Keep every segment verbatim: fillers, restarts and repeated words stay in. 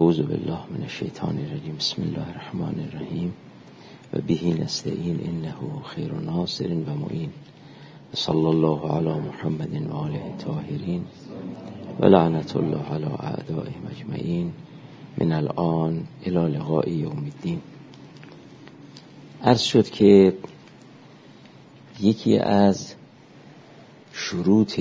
اعوذ بالله من الشیطان الرجیم. بسم الله الرحمن الرحیم و به نستعین انه خیر ناصر و معین. صلی الله علی محمد و آله الطاهرین و لعنت الله علی اعدائهم اجمعین من الان الی لقاء یوم الدین. عرض شد که یکی از شروط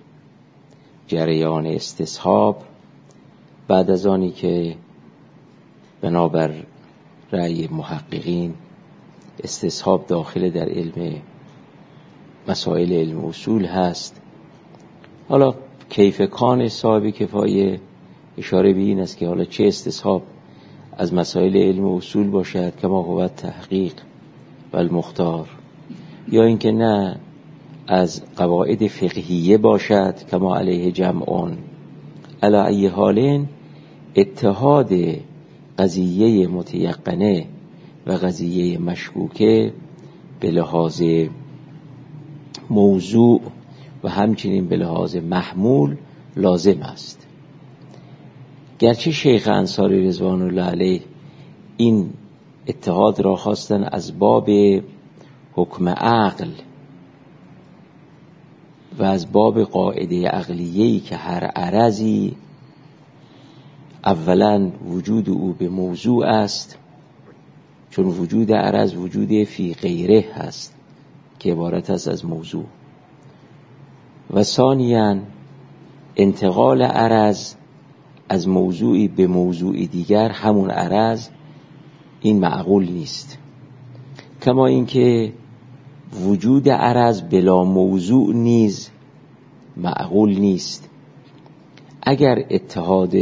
جریان استصحاب بعد از آنی که بنابر رأی محققین استصحاب داخل در علم مسائل علم اصول هست، حالا کیف کان صاحب کفایه اشاره به این است که حالا چه استصحاب از مسائل علم اصول باشد کما هو تحقیق و المختار، یا اینکه نه از قواعد فقهیه باشد کما علیه جمعون. علی ای حال اتحاد قضیه متیقنه و قضیه مشکوکه به لحاظ موضوع و همچنین به لحاظ محمول لازم است. گرچه شیخ انصاری رضوان الله علیه این اتحاد را خواستن از باب حکم عقل و از باب قاعده عقلیه‌ای که هر عرضی اولا وجود او به موضوع است، چون وجود عرض وجود فی غیره هست که عبارت است از موضوع، و ثانیاً انتقال عرض از موضوعی به موضوعی دیگر همون عرض این معقول نیست، کما اینکه وجود عرض بلا موضوع نیز معقول نیست. اگر اتحاد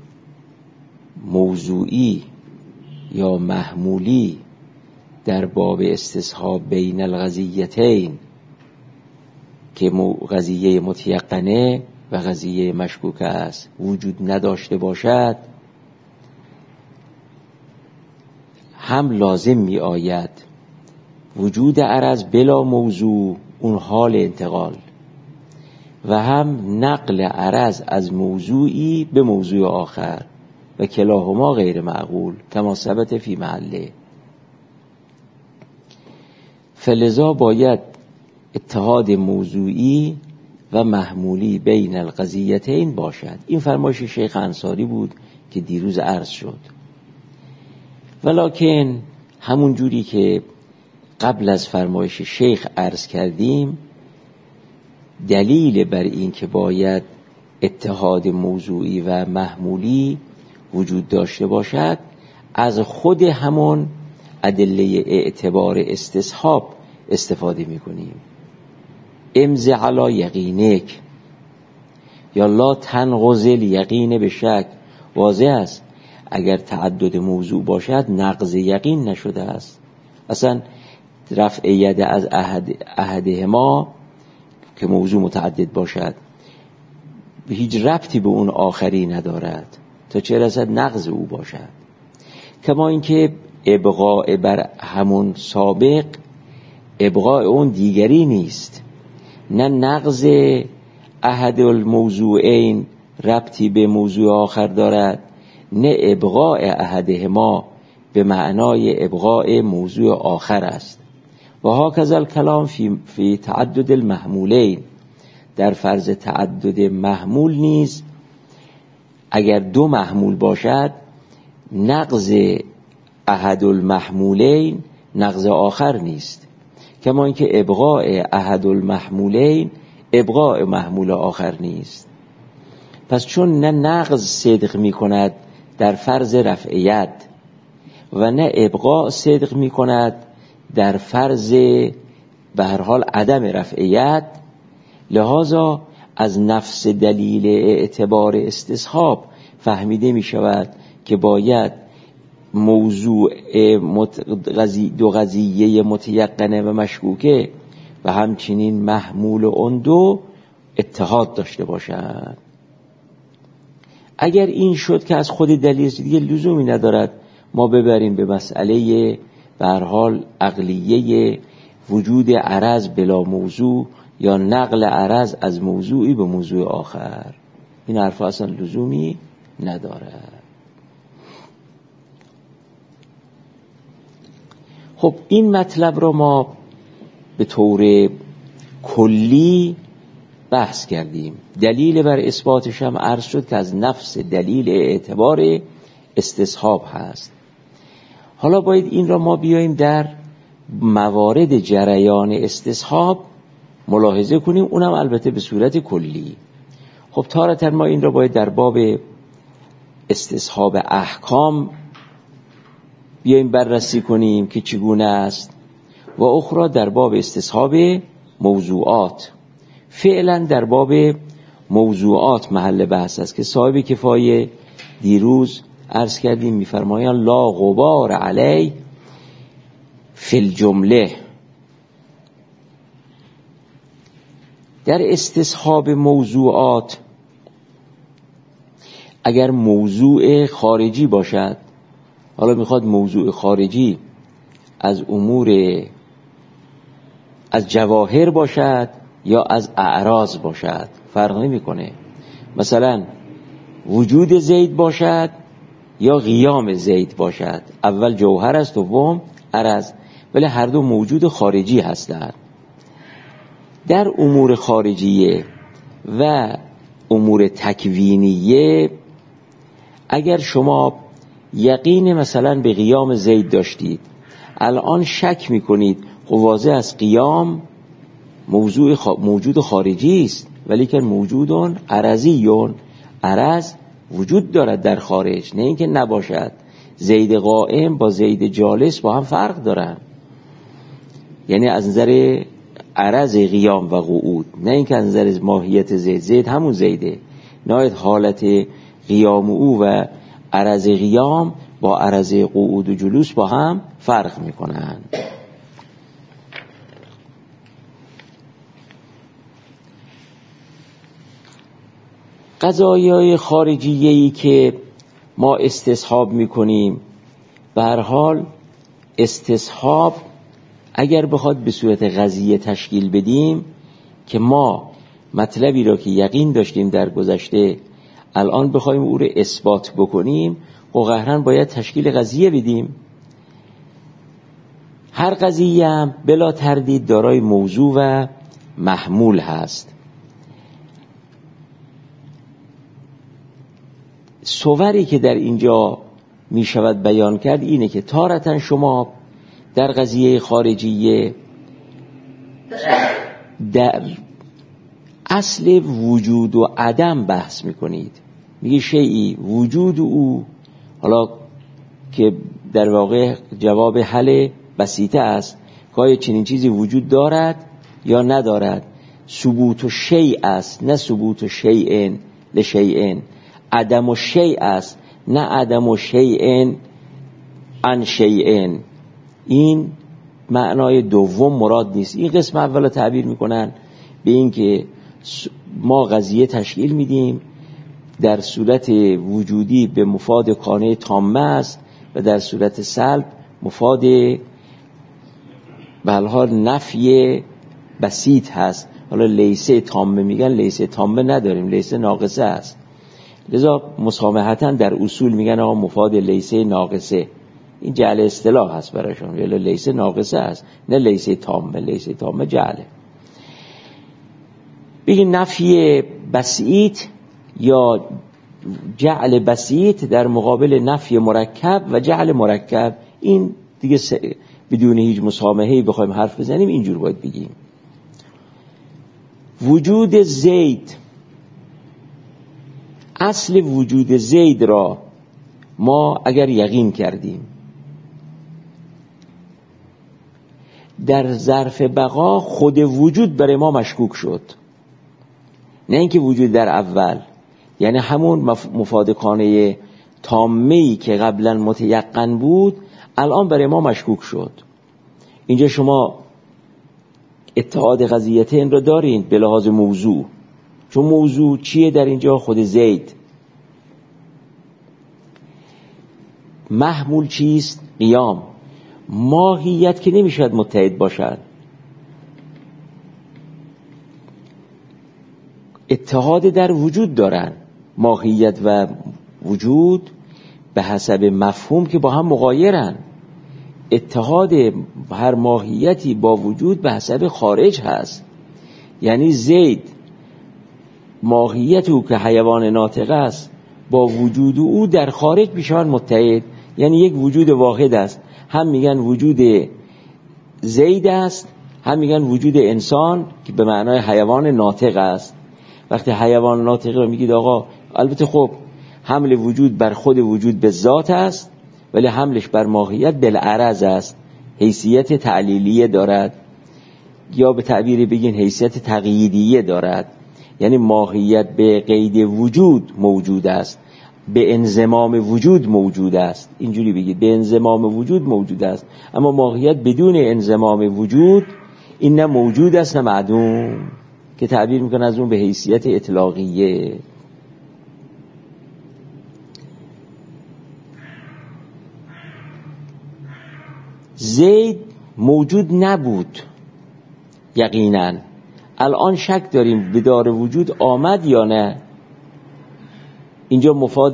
موضوعی یا محمولی در باب استصحاب بین القضیتین که قضیه متیقنه و قضیه مشکوکه است وجود نداشته باشد، هم لازم می آید وجود عرض بلا موضوع اون حال انتقال و هم نقل عرض از موضوعی به موضوع آخر و کلاهما غیر معقول کما ثبت فی محله. فلذا باید اتحاد موضوعی و محمولی بین القضیتین باشد. این فرمایش شیخ انصاری بود که دیروز عرض شد، ولکن همون جوری که قبل از فرمایش شیخ عرض کردیم، دلیل بر این که باید اتحاد موضوعی و محمولی وجود داشته باشد از خود همون ادله اعتبار استصحاب استفاده می‌کنیم. امض علی یقینک یا لا تنقض الیقین به شک. واضح است اگر تعدد موضوع باشد نقض یقین نشده است. اصلا رفع ید از احد احدهما که موضوع متعدد باشد هیچ ربطی به اون آخری ندارد تا چه رسد نقض او باشد. کما اینکه ابقاء بر همون سابق ابقاء اون دیگری نیست، نه نقض احد الموضوعین ربطی به موضوع آخر دارد، نه ابقاء احدهما به معنای ابقاء موضوع آخر است. و هاکذا الکلام فی, فی تعدد المحمولین، در فرض تعدد محمول نیز اگر دو محمول باشد نقض احد المحمولین نقض آخر نیست، کما اینکه ابقاء احد المحمولین ابقاء محمول آخر نیست. پس چون نه نقض صدق می کند در فرض رفعیت و نه ابقاء صدق می کند در فرض به هر حال عدم رفعیت، لذا از نفس دلیل اعتبار استصحاب فهمیده می شود که باید موضوع دو قضیه متیقنه و مشکوکه و همچنین محمول اون دو اتحاد داشته باشند. اگر این شد که از خود دلیل دیگه لزومی ندارد ما ببریم به مسئله به هر حال عقلیه وجود عرض بلا موضوع یا نقل عرض از موضوعی به موضوع آخر. این حرف اصلا لزومی نداره. خب این مطلب را ما به طور کلی بحث کردیم. دلیل بر اثباتش هم عرض شد که از نفس دلیل اعتبار استصحاب هست. حالا باید این را ما بیاییم در موارد جریان استصحاب ملاحظه کنیم، اونم البته به صورت کلی. خب تارتاً ما این را باید در باب استصحاب احکام بیاییم بررسی کنیم که چگونه است، و اخرى در باب استصحاب موضوعات. فعلا در باب موضوعات محل بحث است که صاحب کفایه دیروز عرض کردیم میفرمایند لا غبار علی فی الجمله. در استصحاب موضوعات اگر موضوع خارجی باشد، حالا میخواد موضوع خارجی از امور از جواهر باشد یا از اعراض باشد فرق نمیکنه، مثلا وجود زید باشد یا قیام زید باشد، اول جوهر است دوم عرض، ولی هر دو موجود خارجی هستند. در امور خارجیه و امور تکوینیه اگر شما یقین مثلا به قیام زید داشتید، الان شک میکنید، واضح از قیام موضوع خ... موجود خارجی است، ولی که موجودون عرضیون، عرض وجود دارد در خارج، نه اینکه نباشد. زید قائم با زید جالس با هم فرق دارن، یعنی از نظر عرض قیام و قعود، نه اینکه از نظر ماهیت زید. زید همون زیده، نهایت حالت قیام او و عرض قیام با عرض قعود و جلوس با هم فرق میکنن. قضایای خارجیه‌ای که ما استصحاب میکنیم، به هر حال استصحاب اگر بخواد به صورت قضیه تشکیل بدیم که ما مطلبی را که یقین داشتیم در گذشته الان بخوایم او را اثبات بکنیم، و قهرن باید تشکیل قضیه بدیم. هر قضیه هم بلا تردید دارای موضوع و محمول هست. صوری که در اینجا می شود بیان کرد اینه که تارتاً شما در قضیه خارجیه در اصل وجود و عدم بحث می کنید. میگه شیئی وجود او، حالا که در واقع جواب حل بسیطه است که آیا چنین چیزی وجود دارد یا ندارد. ثبوت و شیء است نه ثبوت و شیئن لشیئن. عدم و شیء است نه عدم و شیئن عن شیئن. این معنای دوم مراد نیست. این قسم اول تعبیر میکنن به این که ما قضیه تشکیل میدیم در صورت وجودی به مفاد کانه تامه است و در صورت سلب مفاد به حال نفی بسیط هست. حالا لیسه تامه میگن، لیسه تامه نداریم، لیسه ناقصه است. لذا مسامحتاً در اصول میگن آقا مفاد لیسه ناقصه. این جعل اصطلاح هست براشون، یعنی لیسه ناقصه است نه لیسه تامه. لیسه تامه جعله. بگین نفی بسیط یا جعل بسیط در مقابل نفی مرکب و جعل مرکب، این دیگه بدون هیچ مسامحه‌ای بخوایم حرف بزنیم اینجور باید بگیم. وجود زید، اصل وجود زید را ما اگر یقین کردیم، در ظرف بقا خود وجود برای ما مشکوک شد، نه اینکه وجود در اول، یعنی همون مفادکانه تامه‌ای که قبلا متیقن بود الان برای ما مشکوک شد. اینجا شما اتحاد قضیتین را دارین به لحاظ موضوع، چون موضوع چیه در اینجا؟ خود زید. محمول چیست؟ قیام. ماهیت که نمیشد متحد باشد. اتحاد در وجود دارن، ماهیت و وجود به حسب مفهوم که با هم مغایرن. اتحاد هر ماهیتی با وجود به حسب خارج هست. یعنی زید ماهیت او که حیوان ناطق است با وجود او در خارج میشن متحد، یعنی یک وجود واحد است. هم میگن وجود زید است، هم میگن وجود انسان که به معنای حیوان ناطق است. وقتی حیوان ناطق رو میگید آقا، البته خب حمل وجود بر خود وجود به ذات است، ولی حملش بر ماهیت بالعرض است، حیثیت تعلیلیه دارد، یا به تعبیری بگین حیثیت تقییدیه دارد. یعنی ماهیت به قید وجود موجود است، به انضمام وجود موجود است، اینجوری بگید به انضمام وجود موجود است. اما ماهیت بدون انضمام وجود این نه موجود است نه معدوم، که تعبیر میکنه از اون به حیثیت اطلاقیه. زید موجود نبود یقینا، الان شک داریم به دار وجود آمد یا نه. اینجا مفاد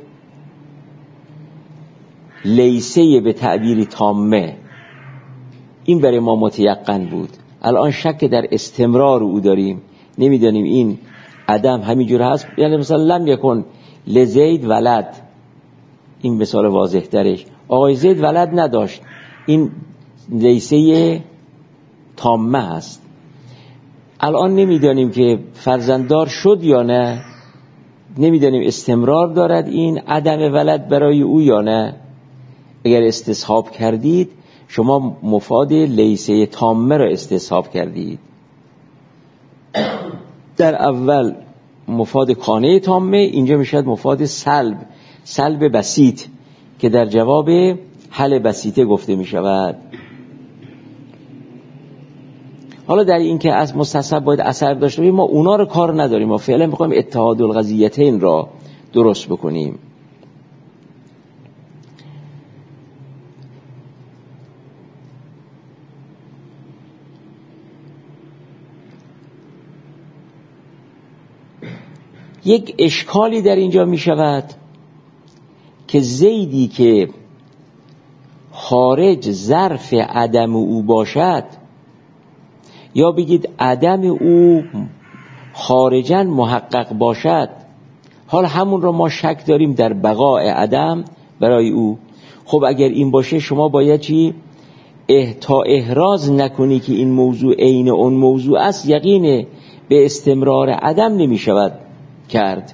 لیسه به تعبیری تامه، این برای ما متیقن بود. الان شک در استمرار او داریم، نمیدانیم این عدم همینجور هست. یعنی مثلا لم یکن لزید ولد، این مثال واضح ترش، آقای زید ولد نداشت، این لیسه تامه هست. الان نمیدانیم که فرزنددار شد یا نه، نمیدانیم استمرار دارد این عدم ولد برای او یا نه. اگر استصحاب کردید شما مفاد لیسه تامه را استصحاب کردید. در اول مفاد کانه تامه، اینجا میشد مفاد سلب، سلب بسیط که در جواب حل بسیطه گفته میشود. حالا در این که از مستصحب باید اثر داشته باشیم، ما اونا رو کار نداریم، ما فعلا میخوایم اتحاد القضیتین را درست بکنیم. یک اشکالی در اینجا میشود که زیدی که خارج ظرف عدم او باشد، یا بگید عدم او خارجاً محقق باشد، حال همون رو ما شک داریم در بقاء عدم برای او. خب اگر این باشه شما باید چی؟ تا احراز نکنی که این موضوع عین اون موضوع است، یقین به استمرار عدم نمی شود کرد.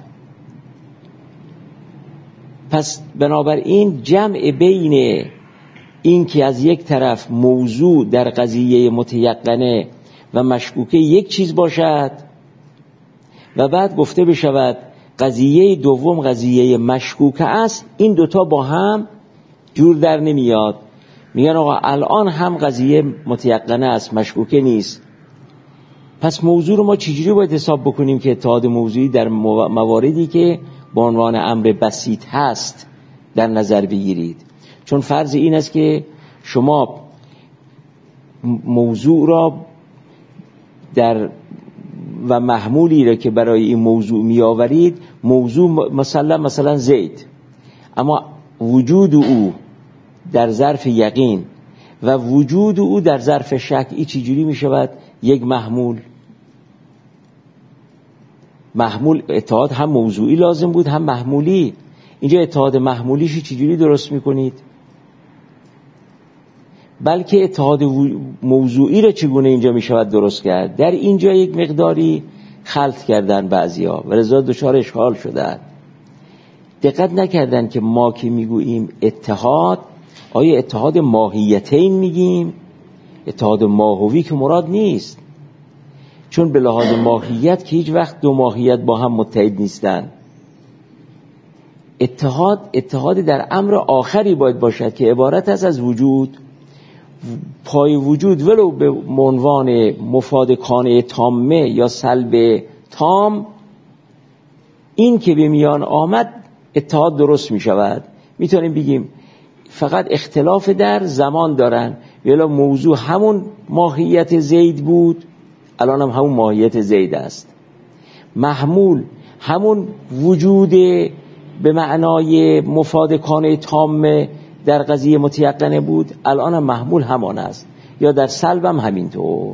پس بنابراین جمع بین این که از یک طرف موضوع در قضیه متیقنه و مشکوکه یک چیز باشد و بعد گفته بشود قضیه دوم قضیه مشکوکه است، این دوتا با هم جور در نمیاد. میگن آقا الان هم قضیه متیقنه است مشکوکه نیست، پس موضوع رو ما چجوری باید حساب بکنیم که اتحاد موضوعی در مواردی که به عنوان امر بسیط هست در نظر بگیرید. چون فرض این است که شما موضوع را در و محمولی را که برای این موضوع می آورید، موضوع مثلا مثلا زید، اما وجود او در ظرف یقین و وجود او در ظرف شک، این چجوری می شود یک محمول؟ محمول اتحاد هم موضوعی لازم بود هم محمولی. اینجا اتحاد محمولیشی چجوری درست می کنید؟ بلکه اتحاد موضوعی را چگونه اینجا می شود درست کرد؟ در اینجا یک مقداری خلط کردن بعضیا و لذا دچار اشکال شدن. دقت نکردن که ما که میگوییم اتحاد، آیا اتحاد ماهیتین میگیم؟ اتحاد ماهوی که مراد نیست، چون به لحاظ ماهیت که هیچ وقت دو ماهیت با هم متحد نیستن. اتحاد اتحاد در امر آخری باید باشد که عبارت است از وجود. پای وجود ولو به عنوان مفاد کانه تامه یا سلب تام، این که به میان آمد اتحاد درست می شود. میتونیم بگیم فقط اختلاف در زمان دارن، ولی موضوع همون ماهیت زید بود، الان هم همون ماهیت زید است. محمول همون وجود به معنای مفاد کانه تامه در قضیه متیقنه بود الان هم محمول همان است، یا در سلب هم همینطور.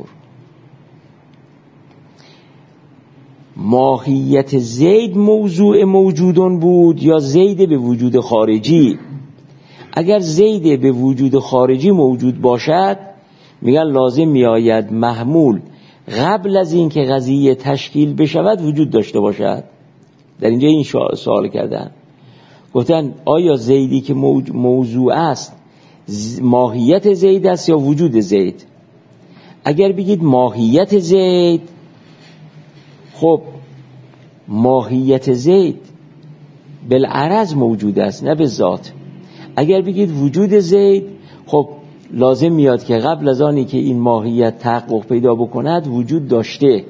ماهیت زید موضوع موجودون بود یا زید به وجود خارجی؟ اگر زید به وجود خارجی موجود باشد میگن لازم میآید محمول قبل از این که قضیه تشکیل بشود وجود داشته باشد. در اینجا این سوال کردن، گفتن آیا زیدی که موضوع است ماهیت زید است یا وجود زید؟ اگر بگید ماهیت زید، خب ماهیت زید بالعرض موجود است نه به ذات. اگر بگید وجود زید، خب لازم میاد که قبل از آنی که این ماهیت تحقق پیدا بکند وجود داشته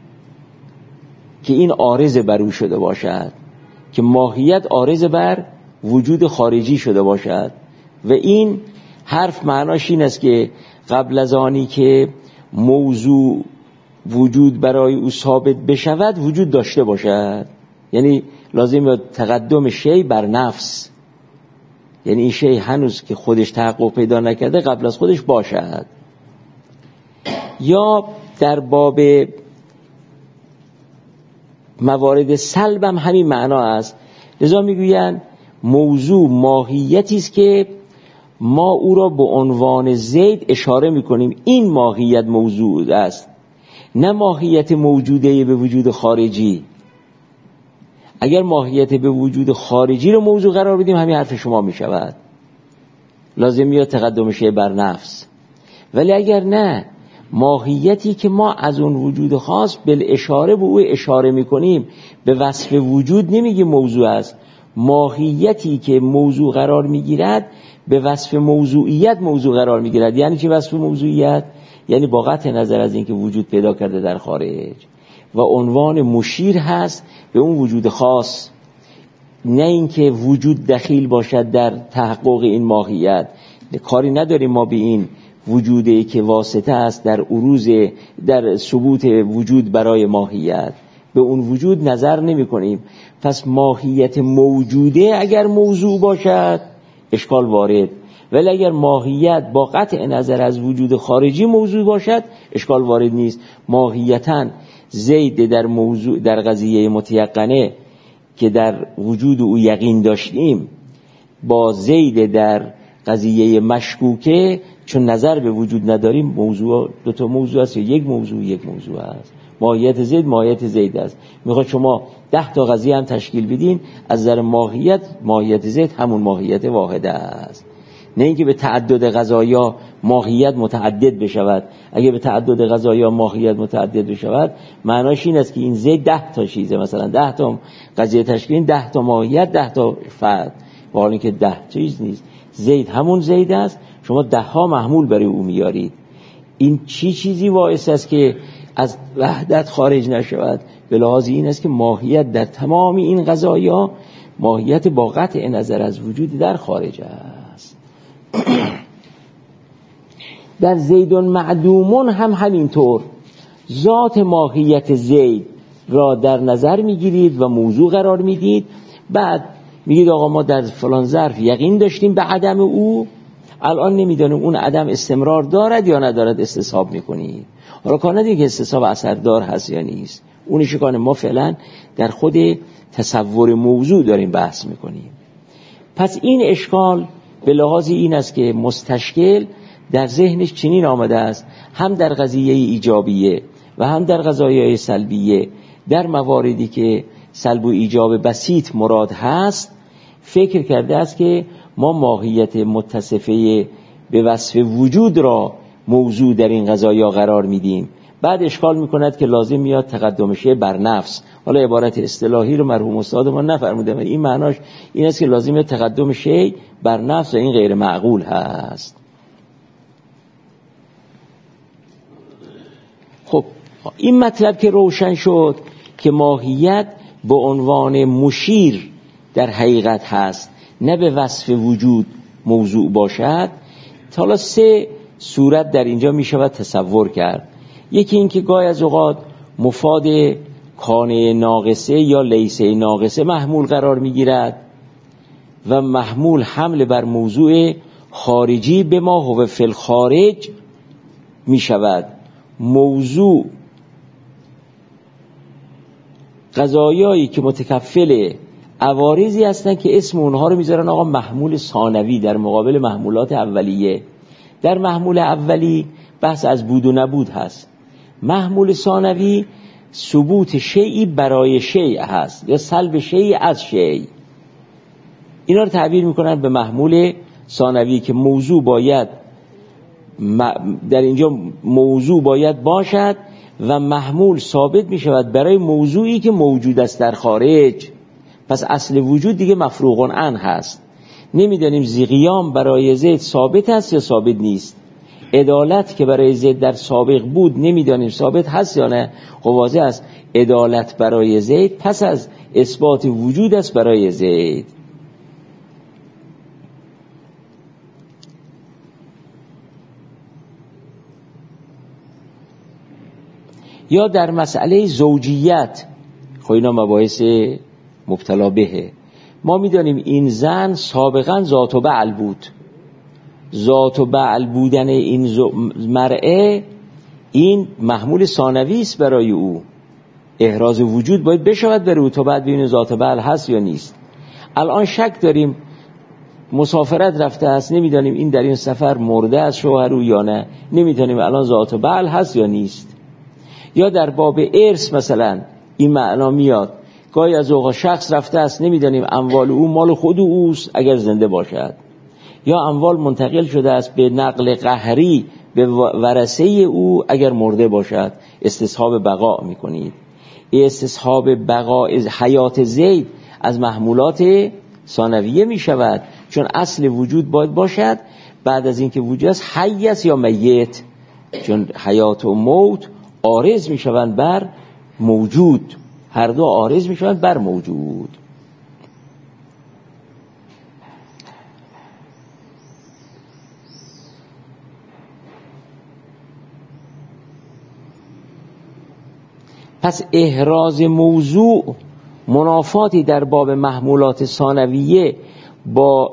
که این عارض بر او شده باشد، که ماهیت عارض بر وجود خارجی شده باشد. و این حرف معناش این است که قبل از آنی که موضوع وجود برای او ثابت بشود وجود داشته باشد. یعنی لازم میاد تقدم شی بر نفس، یعنی این شی هنوز که خودش تحقق پیدا نکرده قبل از خودش باشد. یا در باب موارد سلب هم همین معنا است. لذا میگویند موضوع ماهیتی است که ما او را به عنوان زید اشاره میکنیم، این ماهیت موضوع است، نه ماهیت موجوده به وجود خارجی. اگر ماهیت به وجود خارجی رو موضوع قرار بدیم همین حرف شما میشود، لازم میاد تقدم شی بر نفس. ولی اگر نه، ماهیتی که ما از اون وجود خاص بالاشاره به او اشاره میکنیم، به وصف وجود نمیگیم موضوع است. ماهیتی که موضوع قرار میگیرد به وصف موضوعیت موضوع قرار میگیرد. یعنی چه وصف موضوعیت؟ یعنی با قطع نظر از اینکه وجود پیدا کرده در خارج و عنوان مشیر هست به اون وجود خاص، نه اینکه وجود دخیل باشد در تحقق این ماهیت. کاری نداریم ما به این وجودی که واسطه است در عروض در ثبوت وجود برای ماهیت، به اون وجود نظر نمی کنیم. پس ماهیت موجوده اگر موضوع باشد اشکال وارد، ولی اگر ماهیت با قطع نظر از وجود خارجی موضوع باشد اشکال وارد نیست. ماهیتاً زید در موضوع در قضیه متیقنه که در وجود او یقین داشتیم با زید در قضیه مشکوکه چون نظر به وجود نداریم، موضوع دو تا موضوع است، یک موضوع یک موضوع است. ماهیت زید ماهیت زید است. میخواد شما ده تا قضیه هم تشکیل بدین، از نظر ماهیت ماهیت زید همون ماهیت واحده است، نه اینکه به تعدد قضایا ماهیت متعدد بشود. اگه به تعدد قضایا ماهیت متعدد بشود معناش این است که این زید ده تا چیزه، مثلا ده تا قضیه تشکیل، ده تا ماهیت، ده تا فرد، با حالی که ده چیز نیست. زید همون زید است، شما ده ها محمول برای او میارید. این چی چیزی باعث است که از وحدت خارج نشود؟ به لحاظ این است که ماهیت در تمام این قضایا ماهیت با قطع نظر از وجود در خارج است. در زیدون معدومون هم همینطور ذات ماهیت زید را در نظر میگیرید و موضوع قرار میدید. بعد میگید آقا ما در فلان ظرف یقین داشتیم به عدم او، الان نمیدونیم اون عدم استمرار دارد یا ندارد، استصحاب میکنید. حالا کار ندید که استصحاب اثردار هست یا نیست، اونش کار ما فعلا در خود تصور موضوع داریم بحث میکنیم. پس این اشکال به لحاظ این است که مستشکل در ذهنش چنین آمده است، هم در قضیه ایجابیه و هم در قضایای سلبیه، در مواردی که سلب و ایجاب بسیط مراد هست، فکر کرده است که ما ماهیت متصفه به وصف وجود را موضوع در این قضایا قرار میدیم. بعد اشکال میکند که لازم میاد تقدمشه بر نفس. حالا عبارت اصطلاحی رو مرحوم استاد ما نفرموده، ولی این معناش این است که لازم میاد تقدمشه بر نفس و این غیر معقول هست. خب این مطلب که روشن شد که ماهیت به عنوان مشیر در حقیقت هست، نه به وصف وجود موضوع باشد، تا حالا سه صورت در اینجا می شود تصور کرد. یکی این که گاهی از اوقات مفاد کانه ناقصه یا لیسه ناقصه محمول قرار می گیرد و محمول حمل بر موضوع خارجی به ما هو فی الخارج می شود. موضوع قضایایی که متکفل عوارضی هستن که اسم اونها رو میذارن آقا محمول ثانوی در مقابل محمولات اولیه. در محمول اولی بحث از بود و نبود هست، محمول ثانوی ثبوت شیئی برای شیء هست یا سلب شیئی از شیء. اینا رو تعبیر میکنن به محمول ثانوی که موضوع باید در اینجا موضوع باید باشد و محمول ثابت می شود برای موضوعی که موجود است در خارج. پس اصل وجود دیگه مفروغ عن هست. نمیدانیم قیام برای زید ثابت است یا ثابت نیست. عدالت که برای زید در سابق بود نمیدانیم ثابت هست یا نه. واضح است عدالت برای زید پس از اثبات وجود است برای زید. یا در مسئله زوجیت، خب اینا مباحث مبتلا بهه. ما میدانیم این زن سابقا ذات و بعل بود. ذات و بعل بودن این مرأه این محمول ثانوی است برای او. احراز وجود باید بشود برای او تا بعد ببینیم ذات و بعل هست یا نیست. الان شک داریم مسافرت رفته است، نمیدانیم این در این سفر مرده است شوهر او یا نه، نمیدانیم الان ذات و بعل هست یا نیست. یا در باب ارث مثلا این معنا میاد، گاهی از اوقات شخص رفته است نمیدانیم اموال او مال خود اوست اگر زنده باشد، یا اموال منتقل شده است به نقل قهری به ورثه او اگر مرده باشد. استصحاب بقا میکنید. استصحاب بقا حیات زید از محمولات ثانویه میشود، چون اصل وجود باید باشد بعد از اینکه وجود است حی است یا میت، چون حیات و موت عارض میشوند بر موجود، هر دو عارض میشوند بر موجود. پس احراز موضوع منافاتی در باب محمولات ثانویه با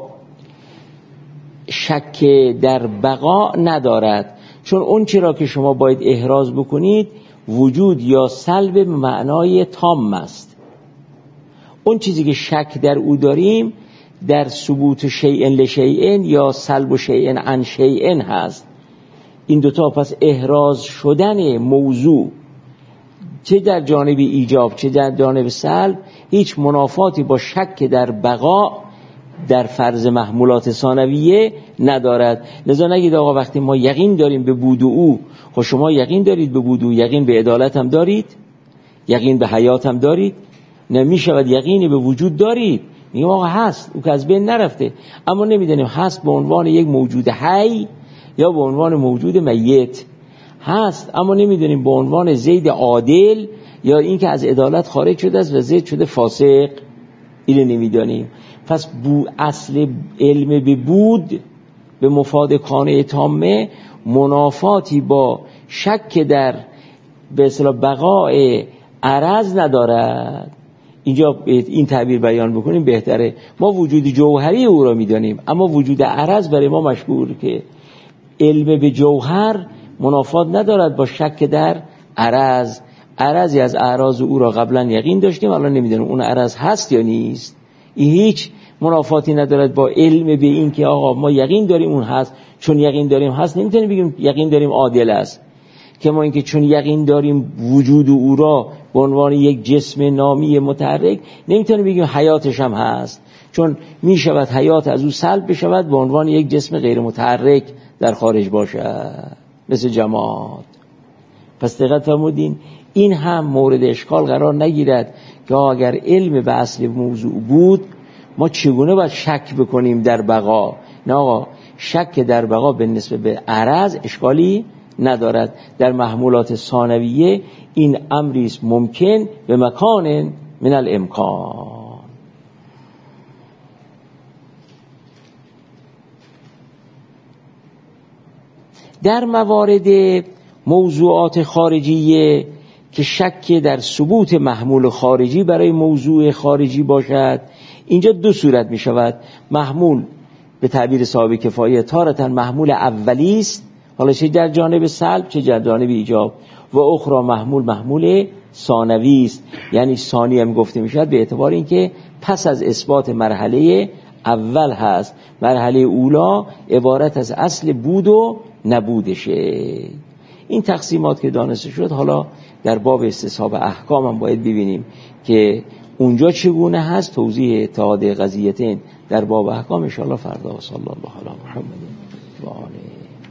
شک در بقا ندارد، چون اون چی را که شما باید احراز بکنید وجود یا سلب معنای تام است. اون چیزی که شک در او داریم در ثبوت شیء لشیء یا سلب شیء عن شیء هست. این دوتا پس احراز شدن موضوع چه در جانب ایجاب چه در جانب سلب هیچ منافاتی با شک در بقا در فرض محمولات ثانویه ندارد. لذا نگید آقا وقتی ما یقین داریم به بود او، خب شما یقین دارید به بود او، یقین به عدالت هم دارید، یقین به حیات هم دارید، نمیشود یقینی به وجود دارید. میگم آقا هست، او که از بین نرفته، اما نمیدونیم هست به عنوان یک موجود حی یا به عنوان موجود میت. هست اما نمیدونیم به عنوان زید عادل یا این که از عدالت خارج شده است و زید شده فاسق، اینو نمیدونیم. پس بو اصل علم به بود به مفاد کانه تامه منافاتی با شک در به اصطلاح بقاء عرض ندارد. اینجا این تعبیر بیان بکنیم بهتره. ما وجود جوهری او را میدانیم اما وجود عرض برای ما مشهور که علم به جوهر منافات ندارد با شک در عرض. عرضی از اعراض او را قبلا یقین داشتیم الان نمیدونیم اون عرض هست یا نیست. این هیچ منافاتی ندارد با علم به این که آقا ما یقین داریم اون هست، چون یقین داریم هست نمیتونیم بگیم یقین داریم عادل است. که ما اینکه چون یقین داریم وجود او را به عنوان یک جسم نامی متحرک نمیتونیم بگیم حیاتش هم هست، چون میشود حیات از او سلب بشود به عنوان یک جسم غیر متحرک در خارج باشد مثل جماد. پس دقت فرمودین این هم مورد اشکال قرار نگیرد که اگر علم به اصل موضوع بود ما چگونه باید شک بکنیم در بقا. نه آقا شک در بقا به نسبت به عرض اشکالی ندارد. در محمولات ثانویه این امری است ممکن به مکان من الامکان. در موارد موضوعات خارجیه که شک در ثبوت محمول خارجی برای موضوع خارجی باشد، اینجا دو صورت می شود. محمول به تعبیر صاحب کفایه تارتاً محمول اولی است، حالا چه در جانب سلب چه در جانب ایجاب، و اخرى محمول محمول ثانوی است، یعنی ثانی هم گفته می شود به اعتبار اینکه پس از اثبات مرحله اول هست. مرحله اولا عبارت از اصل بود و نبودشه. این تقسیمات که دانسته شد، حالا در باب استصحاب احکام هم باید ببینیم که اونجا چگونه هست. توضیح اتحاد قضیتین در باب احکام ان شاء الله فردا. صلی الله علی محمد و آله